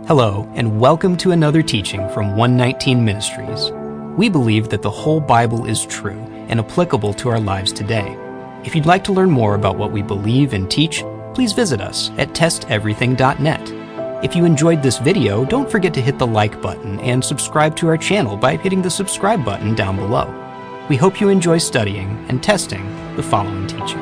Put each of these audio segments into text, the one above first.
Hello, and welcome to another teaching from 119 Ministries. We believe that the whole Bible is true and applicable to our lives today. If you'd like to learn more about what we believe and teach, please visit us at testeverything.net. If you enjoyed this video, don't forget to hit the like button and subscribe to our channel by hitting the subscribe button down below. We hope you enjoy studying and testing the following teaching.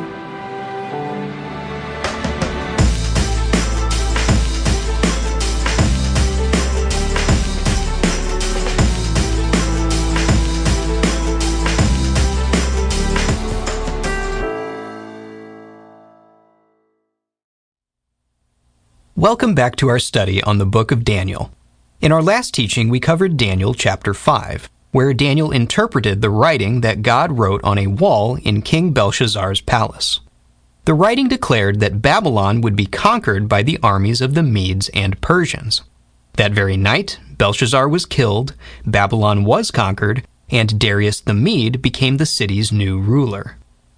Welcome back to our study on the book of Daniel. In our last teaching, we covered Daniel chapter 5, where Daniel interpreted the writing that God wrote on a wall in King Belshazzar's palace. The writing declared that Babylon would be conquered by the armies of the Medes and Persians. That very night, Belshazzar was killed, Babylon was conquered, and Darius the Mede became the city's new ruler.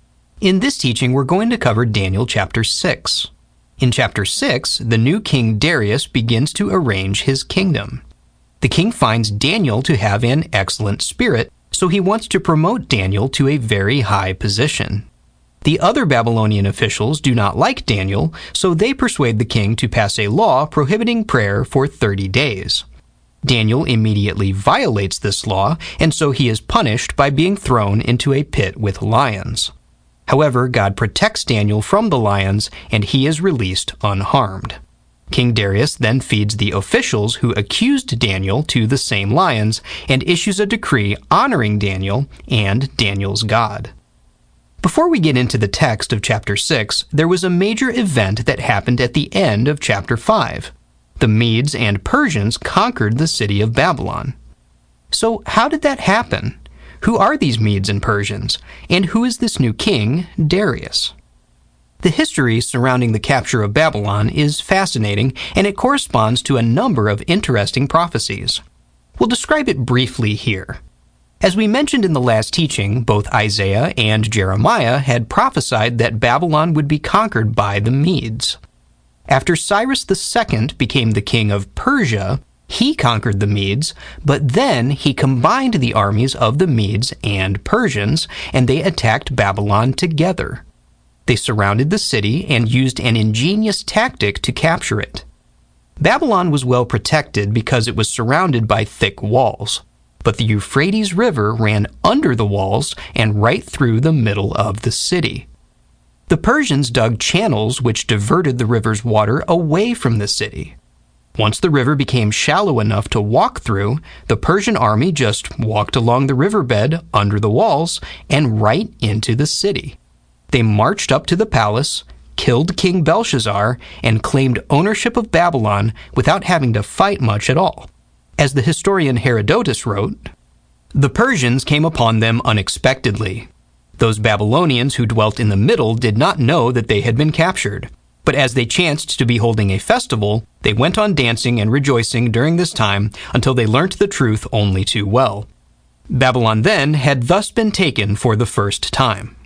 In this teaching, we're going to cover Daniel chapter 6. In chapter 6, the new king Darius begins to arrange his kingdom. The king finds Daniel to have an excellent spirit, so he wants to promote Daniel to a very high position. The other Babylonian officials do not like Daniel, so they persuade the king to pass a law prohibiting prayer for 30 days. Daniel immediately violates this law, and so he is punished by being thrown into a pit with lions. However, God protects Daniel from the lions, and he is released unharmed. King Darius then feeds the officials who accused Daniel to the same lions and issues a decree honoring Daniel and Daniel's God. Before we get into the text of chapter 6, there was a major event that happened at the end of chapter 5. The Medes and Persians conquered the city of Babylon. So how did that happen? Who are these Medes and Persians? And who is this new king, Darius? The history surrounding the capture of Babylon is fascinating, and it corresponds to a number of interesting prophecies. We'll describe it briefly here. As we mentioned in the last teaching, both Isaiah and Jeremiah had prophesied that Babylon would be conquered by the Medes. After Cyrus II became the king of Persia, he conquered the Medes, but then he combined the armies of the Medes and Persians, and they attacked Babylon together. They surrounded the city and used an ingenious tactic to capture it. Babylon was well protected because it was surrounded by thick walls, but the Euphrates River ran under the walls and right through the middle of the city. The Persians dug channels which diverted the river's water away from the city. Once the river became shallow enough to walk through, the Persian army just walked along the riverbed under the walls and right into the city. They marched up to the palace, killed King Belshazzar, and claimed ownership of Babylon without having to fight much at all. As the historian Herodotus wrote, "The Persians came upon them unexpectedly. Those Babylonians who dwelt in the middle did not know that they had been captured. But as they chanced to be holding a festival, they went on dancing and rejoicing during this time until they learnt the truth only too well. Babylon then had thus been taken for the first time."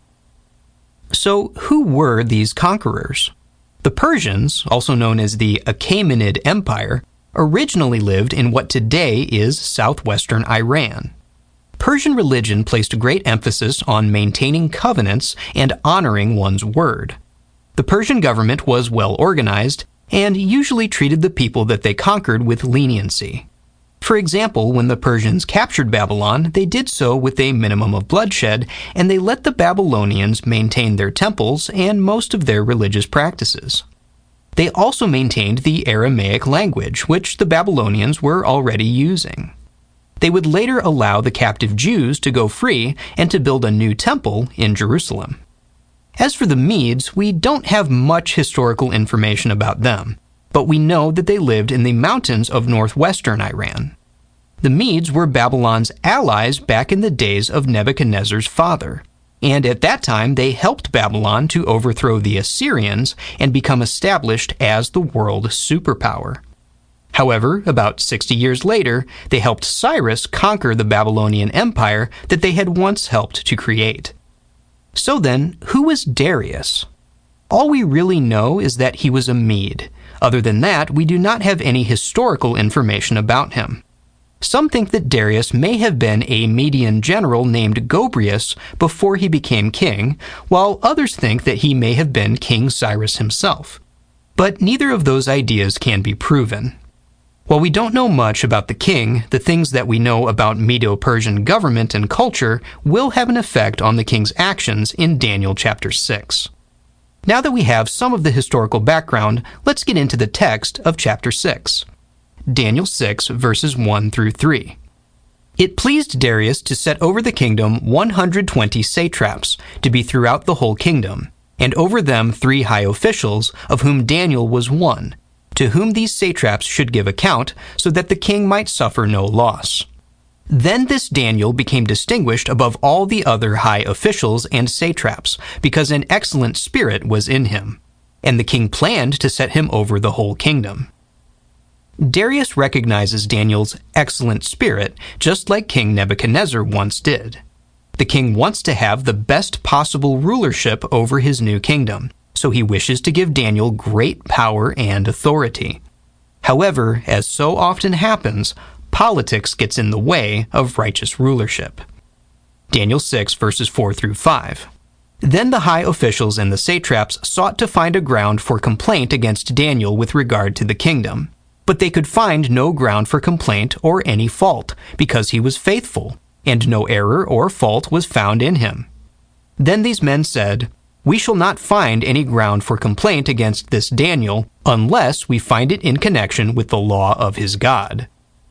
So who were these conquerors? The Persians, also known as the Achaemenid Empire, originally lived in what today is southwestern Iran. Persian religion placed a great emphasis on maintaining covenants and honoring one's word. The Persian government was well organized and usually treated the people that they conquered with leniency. For example, when the Persians captured Babylon, they did so with a minimum of bloodshed, and they let the Babylonians maintain their temples and most of their religious practices. They also maintained the Aramaic language, which the Babylonians were already using. They would later allow the captive Jews to go free and to build a new temple in Jerusalem. As for the Medes, we don't have much historical information about them, but we know that they lived in the mountains of northwestern Iran. The Medes were Babylon's allies back in the days of Nebuchadnezzar's father, and at that time they helped Babylon to overthrow the Assyrians and become established as the world superpower. However, about 60 years later, they helped Cyrus conquer the Babylonian Empire that they had once helped to create. So then, who was Darius? All we really know is that he was a Mede. Other than that, we do not have any historical information about him. Some think that Darius may have been a Median general named Gobryas before he became king, while others think that he may have been King Cyrus himself. But neither of those ideas can be proven. While we don't know much about the king, the things that we know about Medo-Persian government and culture will have an effect on the king's actions in Daniel chapter 6. Now that we have some of the historical background, let's get into the text of chapter 6. Daniel 6, verses 1 through 3. It pleased Darius to set over the kingdom 120 satraps, to be throughout the whole kingdom, and over them 3 high officials, of whom Daniel was one, to whom these satraps should give account, so that the king might suffer no loss. Then this Daniel became distinguished above all the other high officials and satraps, because an excellent spirit was in him, and the king planned to set him over the whole kingdom. Darius recognizes Daniel's excellent spirit, just like King Nebuchadnezzar once did. The king wants to have the best possible rulership over his new kingdom, so he wishes to give Daniel great power and authority. However, as so often happens, politics gets in the way of righteous rulership. Daniel 6, verses 4 through 5. Then the high officials and the satraps sought to find a ground for complaint against Daniel with regard to the kingdom. But they could find no ground for complaint or any fault, because he was faithful, and no error or fault was found in him. Then these men said, "We shall not find any ground for complaint against this Daniel, unless we find it in connection with the law of his God."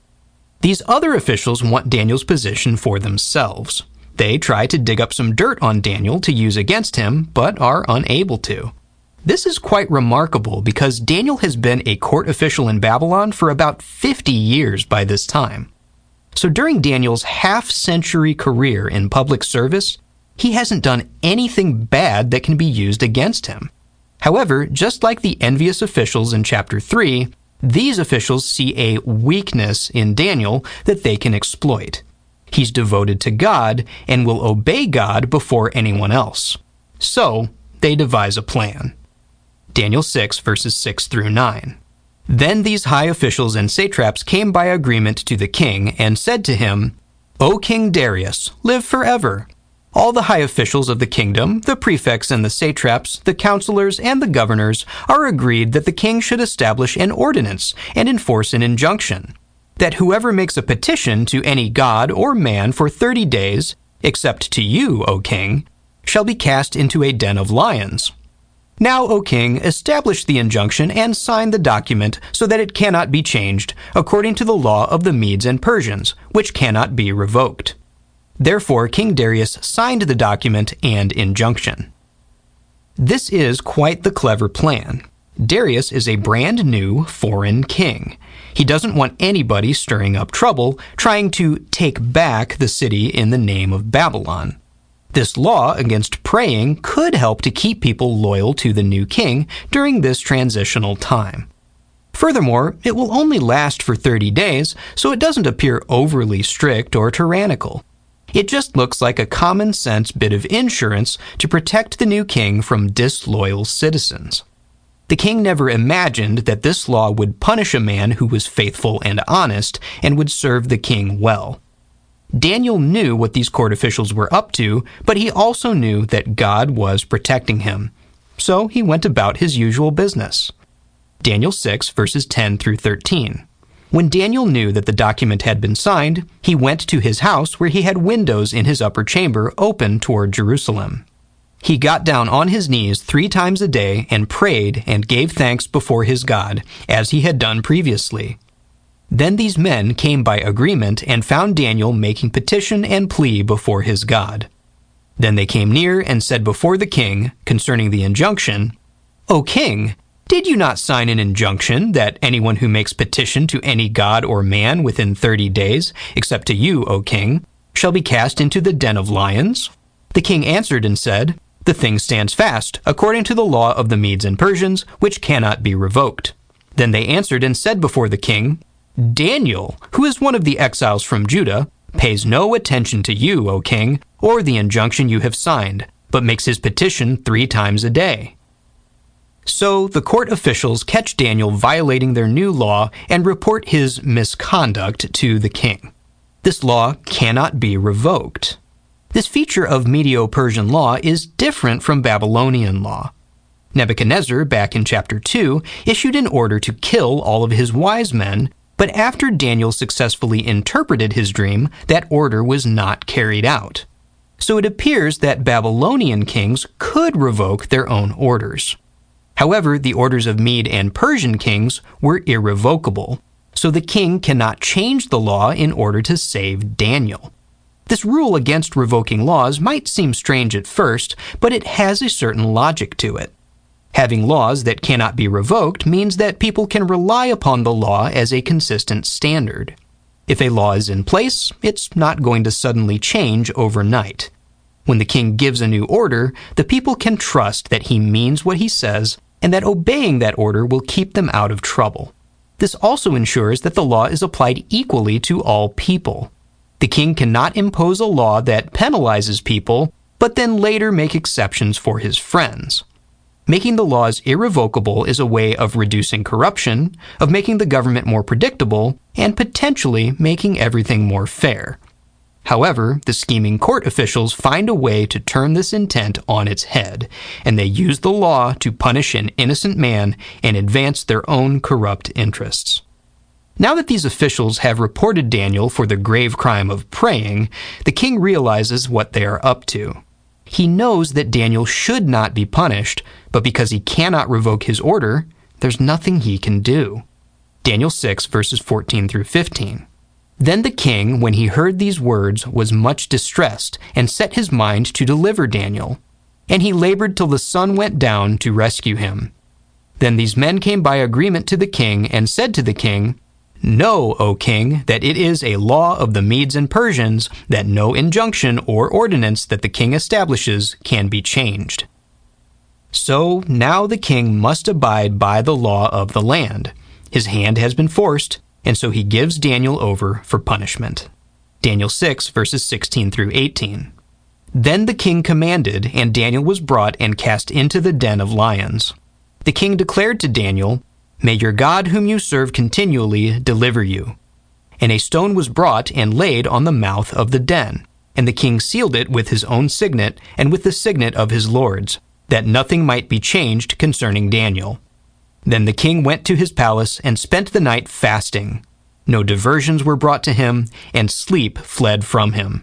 These other officials want Daniel's position for themselves. They try to dig up some dirt on Daniel to use against him, but are unable to. This is quite remarkable because Daniel has been a court official in Babylon for about 50 years by this time. So during Daniel's half-century career in public service, he hasn't done anything bad that can be used against him. However, just like the envious officials in chapter 3, these officials see a weakness in Daniel that they can exploit. He's devoted to God and will obey God before anyone else. So, they devise a plan. Daniel 6, verses 6 through 9. Then these high officials and satraps came by agreement to the king and said to him, "O King Darius, live forever. All the high officials of the kingdom, the prefects and the satraps, the counselors and the governors, are agreed that the king should establish an ordinance and enforce an injunction, that whoever makes a petition to any god or man for 30 days, except to you, O king, shall be cast into a den of lions. Now, O king, establish the injunction and sign the document so that it cannot be changed, according to the law of the Medes and Persians, which cannot be revoked." Therefore, King Darius signed the document and injunction. This is quite the clever plan. Darius is a brand new foreign king. He doesn't want anybody stirring up trouble, trying to take back the city in the name of Babylon. This law against praying could help to keep people loyal to the new king during this transitional time. Furthermore, it will only last for 30 days, so it doesn't appear overly strict or tyrannical. It just looks like a common-sense bit of insurance to protect the new king from disloyal citizens. The king never imagined that this law would punish a man who was faithful and honest and would serve the king well. Daniel knew what these court officials were up to, but he also knew that God was protecting him. So he went about his usual business. Daniel 6, verses 10 through 13. When Daniel knew that the document had been signed, he went to his house where he had windows in his upper chamber open toward Jerusalem. He got down on his knees 3 times a day and prayed and gave thanks before his God, as he had done previously. Then these men came by agreement and found Daniel making petition and plea before his God. Then they came near and said before the king, concerning the injunction, "O king, did you not sign an injunction that anyone who makes petition to any god or man within 30 days, except to you, O king, shall be cast into the den of lions?" The king answered and said, "The thing stands fast, according to the law of the Medes and Persians, which cannot be revoked." Then they answered and said before the king, "Daniel, who is one of the exiles from Judah, pays no attention to you, O king, or the injunction you have signed, but makes his petition 3 times a day." So the court officials catch Daniel violating their new law and report his misconduct to the king. This law cannot be revoked. This feature of Medo-Persian law is different from Babylonian law. Nebuchadnezzar, back in chapter 2, issued an order to kill all of his wise men, but after Daniel successfully interpreted his dream, that order was not carried out. So it appears that Babylonian kings could revoke their own orders. However, the orders of Mede and Persian kings were irrevocable, so the king cannot change the law in order to save Daniel. This rule against revoking laws might seem strange at first, but it has a certain logic to it. Having laws that cannot be revoked means that people can rely upon the law as a consistent standard. If a law is in place, it's not going to suddenly change overnight. When the king gives a new order, the people can trust that he means what he says and that obeying that order will keep them out of trouble. This also ensures that the law is applied equally to all people. The king cannot impose a law that penalizes people, but then later make exceptions for his friends. Making the laws irrevocable is a way of reducing corruption, of making the government more predictable, and potentially making everything more fair. However, the scheming court officials find a way to turn this intent on its head, and they use the law to punish an innocent man and advance their own corrupt interests. Now that these officials have reported Daniel for the grave crime of praying, the king realizes what they are up to. He knows that Daniel should not be punished, but because he cannot revoke his order, there's nothing he can do. Daniel 6, verses 14 through 15. Then the king, when he heard these words, was much distressed, and set his mind to deliver Daniel. And he labored till the sun went down to rescue him. Then these men came by agreement to the king, and said to the king, Know, O king, that it is a law of the Medes and Persians that no injunction or ordinance that the king establishes can be changed. So now the king must abide by the law of the land. His hand has been forced, and so he gives Daniel over for punishment. Daniel 6, verses 16 through 18. Then the king commanded, and Daniel was brought and cast into the den of lions. The king declared to Daniel, May your God whom you serve continually deliver you. And a stone was brought and laid on the mouth of the den, and the king sealed it with his own signet and with the signet of his lords, that nothing might be changed concerning Daniel. Then the king went to his palace and spent the night fasting. No diversions were brought to him, and sleep fled from him.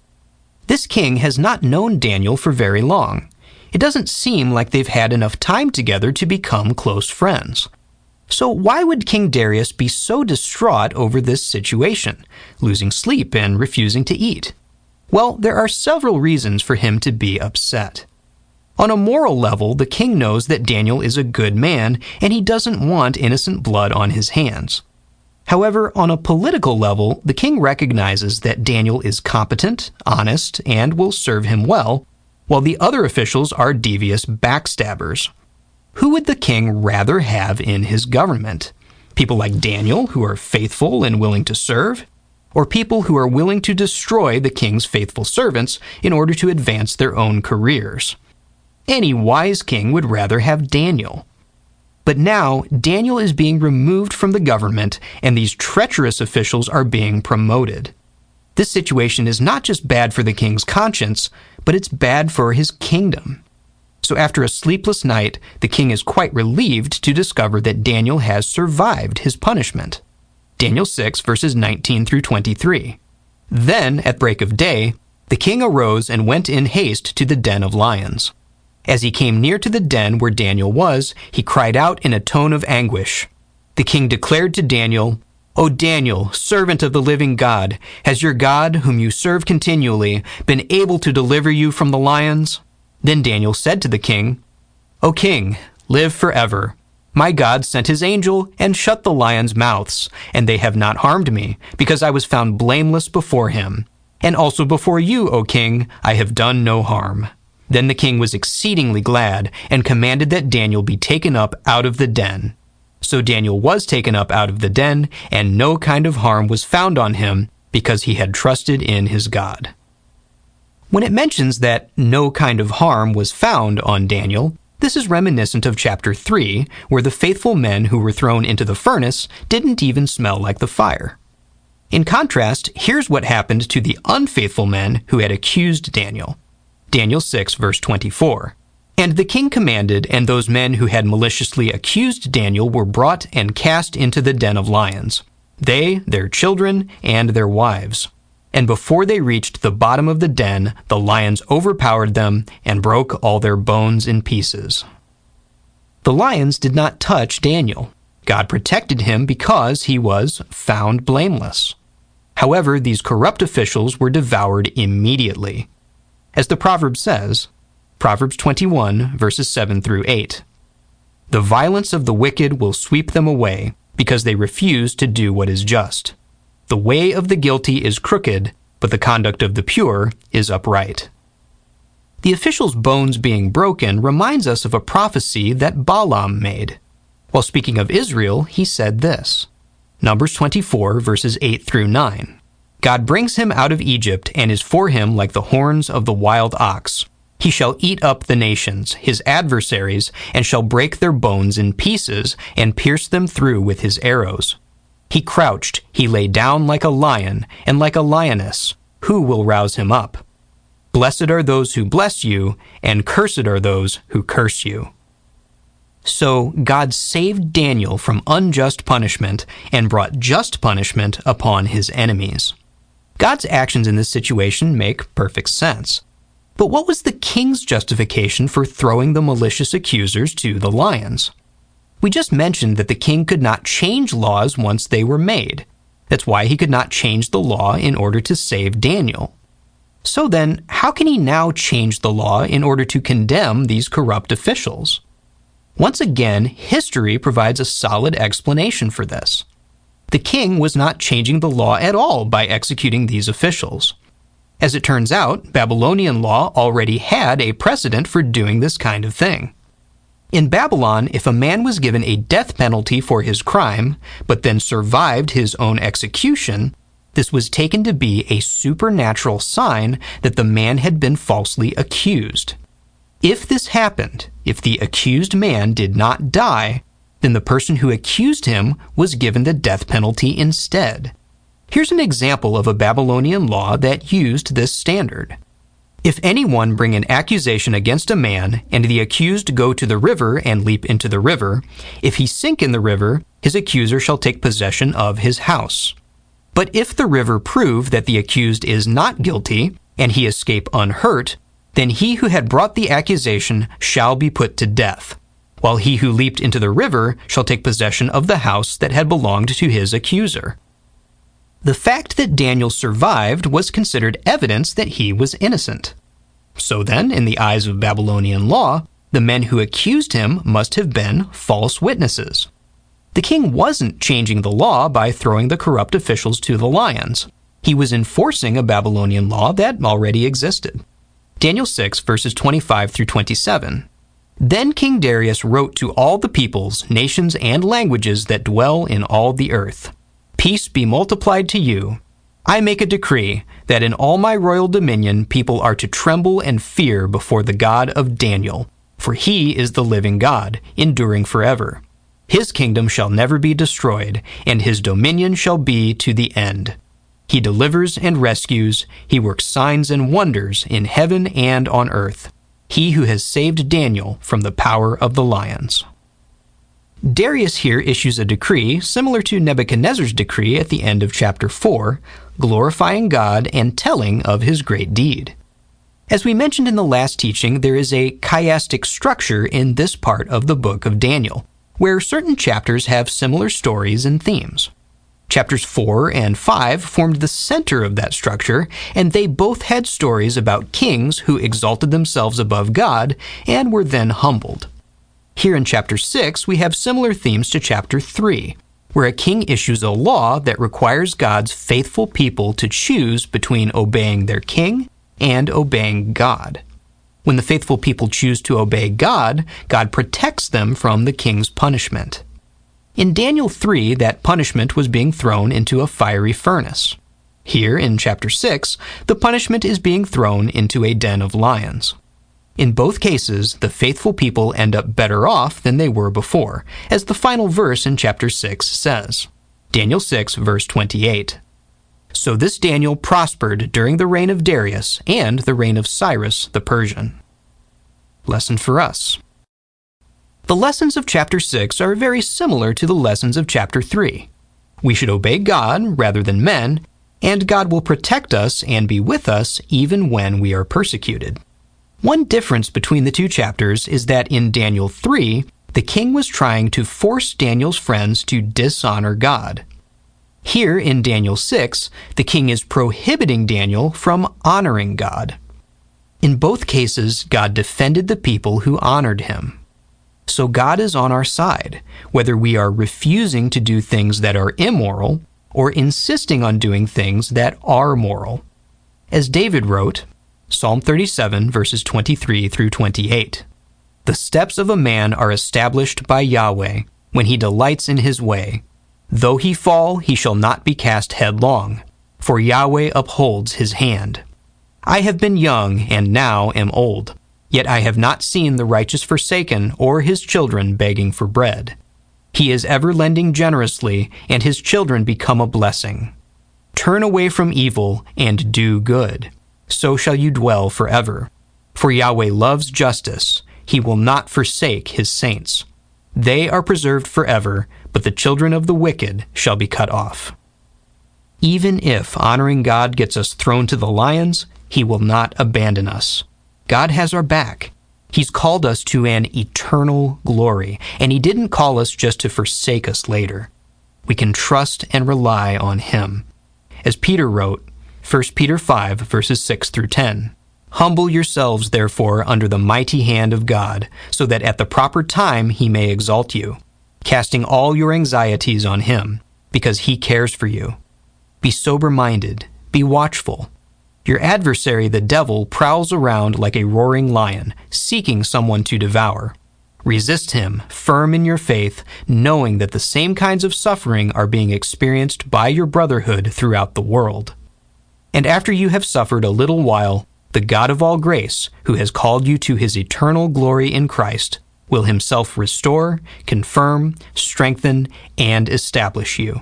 This king has not known Daniel for very long. It doesn't seem like they've had enough time together to become close friends. So why would King Darius be so distraught over this situation, losing sleep and refusing to eat? Well, there are several reasons for him to be upset. On a moral level, the king knows that Daniel is a good man, and he doesn't want innocent blood on his hands. However, on a political level, the king recognizes that Daniel is competent, honest, and will serve him well, while the other officials are devious backstabbers. Who would the king rather have in his government? People like Daniel, who are faithful and willing to serve? Or people who are willing to destroy the king's faithful servants in order to advance their own careers? Any wise king would rather have Daniel. But now, Daniel is being removed from the government, and these treacherous officials are being promoted. This situation is not just bad for the king's conscience, but it's bad for his kingdom. So after a sleepless night, the king is quite relieved to discover that Daniel has survived his punishment. Daniel 6, verses 19 through 23. Then, at break of day, the king arose and went in haste to the den of lions. As he came near to the den where Daniel was, he cried out in a tone of anguish. The king declared to Daniel, O Daniel, servant of the living God, has your God, whom you serve continually, been able to deliver you from the lions? Then Daniel said to the king, O king, live forever. My God sent his angel and shut the lions' mouths, and they have not harmed me, because I was found blameless before him. And also before you, O king, I have done no harm. Then the king was exceedingly glad, and commanded that Daniel be taken up out of the den. So Daniel was taken up out of the den, and no kind of harm was found on him, because he had trusted in his God. When it mentions that no kind of harm was found on Daniel, This is reminiscent of chapter 3, where the faithful men who were thrown into the furnace didn't even smell like the fire. In contrast, here's what happened to the unfaithful men who had accused Daniel. Daniel 6, verse 24. And the king commanded, and those men who had maliciously accused Daniel were brought and cast into the den of lions, they, their children, and their wives. And before they reached the bottom of the den, the lions overpowered them and broke all their bones in pieces. The lions did not touch Daniel. God protected him because he was found blameless. However, these corrupt officials were devoured immediately. As the proverb says, Proverbs 21, verses 7 through 8, "The violence of the wicked will sweep them away, because they refuse to do what is just. The way of the guilty is crooked, but the conduct of the pure is upright." The officials' bones being broken reminds us of a prophecy that Balaam made. While speaking of Israel, he said this. Numbers 24, verses 8 through 9. "God brings him out of Egypt, and is for him like the horns of the wild ox. He shall eat up the nations, his adversaries, and shall break their bones in pieces, and pierce them through with his arrows. He crouched, he lay down like a lion, and like a lioness. Who will rouse him up? Blessed are those who bless you, and cursed are those who curse you." So God saved Daniel from unjust punishment and brought just punishment upon his enemies. God's actions in this situation make perfect sense. But what was the king's justification for throwing the malicious accusers to the lions? We just mentioned that the king could not change laws once they were made. That's why he could not change the law in order to save Daniel. So then, how can he now change the law in order to condemn these corrupt officials? Once again, history provides a solid explanation for this. The king was not changing the law at all by executing these officials. As it turns out, Babylonian law already had a precedent for doing this kind of thing. In Babylon, if a man was given a death penalty for his crime, but then survived his own execution, this was taken to be a supernatural sign that the man had been falsely accused. If this happened, if the accused man did not die, then the person who accused him was given the death penalty instead. Here's an example of a Babylonian law that used this standard. If anyone bring an accusation against a man, and the accused go to the river and leap into the river, if he sink in the river, his accuser shall take possession of his house. But if the river prove that the accused is not guilty, and he escape unhurt, then he who had brought the accusation shall be put to death, while he who leaped into the river shall take possession of the house that had belonged to his accuser. The fact that Daniel survived was considered evidence that he was innocent. So then, in the eyes of Babylonian law, the men who accused him must have been false witnesses. The king wasn't changing the law by throwing the corrupt officials to the lions. He was enforcing a Babylonian law that already existed. Daniel 6, verses 25 through 27. "Then King Darius wrote to all the peoples, nations, and languages that dwell in all the earth. Peace be multiplied to you. I make a decree that in all my royal dominion people are to tremble and fear before the God of Daniel, for he is the living God, enduring forever. His kingdom shall never be destroyed, and his dominion shall be to the end. He delivers and rescues, he works signs and wonders in heaven and on earth. He who has saved Daniel from the power of the lions." Darius here issues a decree similar to Nebuchadnezzar's decree at the end of chapter 4, glorifying God and telling of his great deed. As we mentioned in the last teaching, there is a chiastic structure in this part of the book of Daniel, where certain chapters have similar stories and themes. Chapters 4 and 5 formed the center of that structure, and they both had stories about kings who exalted themselves above God and were then humbled. Here in chapter 6, we have similar themes to chapter 3, where a king issues a law that requires God's faithful people to choose between obeying their king and obeying God. When the faithful people choose to obey God, God protects them from the king's punishment. In Daniel 3, that punishment was being thrown into a fiery furnace. Here in chapter 6, the punishment is being thrown into a den of lions. In both cases, the faithful people end up better off than they were before, as the final verse in chapter 6 says. Daniel 6, verse 28. So this Daniel prospered during the reign of Darius and the reign of Cyrus the Persian. Lesson for us. The lessons of chapter 6 are very similar to the lessons of chapter 3. We should obey God rather than men, and God will protect us and be with us even when we are persecuted. One difference between the two chapters is that in Daniel 3, the king was trying to force Daniel's friends to dishonor God. Here in Daniel 6, the king is prohibiting Daniel from honoring God. In both cases, God defended the people who honored him. So God is on our side, whether we are refusing to do things that are immoral or insisting on doing things that are moral. As David wrote, Psalm 37, verses 23 through 28, "The steps of a man are established by Yahweh when he delights in his way. Though he fall, he shall not be cast headlong, for Yahweh upholds his hand. I have been young and now am old, yet I have not seen the righteous forsaken or his children begging for bread. He is ever lending generously, and his children become a blessing. Turn away from evil and do good. So shall you dwell forever. For Yahweh loves justice. He will not forsake his saints. They are preserved forever, but the children of the wicked shall be cut off." Even if honoring God gets us thrown to the lions, he will not abandon us. God has our back. He's called us to an eternal glory, and he didn't call us just to forsake us later. We can trust and rely on him. As Peter wrote, 1 Peter 5, verses 6 through 10, "Humble yourselves, therefore, under the mighty hand of God, so that at the proper time he may exalt you, casting all your anxieties on him, because he cares for you. Be sober-minded, be watchful. Your adversary, the devil, prowls around like a roaring lion, seeking someone to devour. Resist him, firm in your faith, knowing that the same kinds of suffering are being experienced by your brotherhood throughout the world. And after you have suffered a little while, the God of all grace, who has called you to his eternal glory in Christ, will himself restore, confirm, strengthen, and establish you."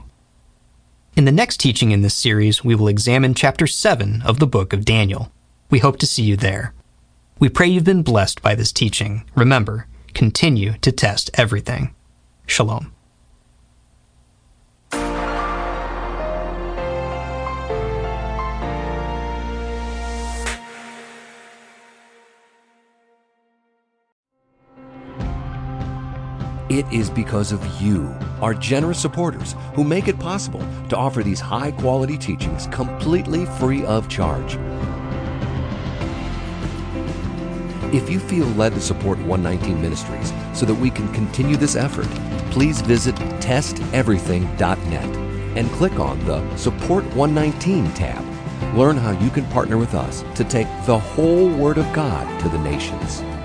In the next teaching in this series, we will examine chapter 7 of the book of Daniel. We hope to see you there. We pray you've been blessed by this teaching. Remember, continue to test everything. Shalom. It is because of you, our generous supporters, who make it possible to offer these high-quality teachings completely free of charge. If you feel led to support 119 Ministries so that we can continue this effort, please visit testeverything.net and click on the Support 119 tab. Learn how you can partner with us to take the whole Word of God to the nations.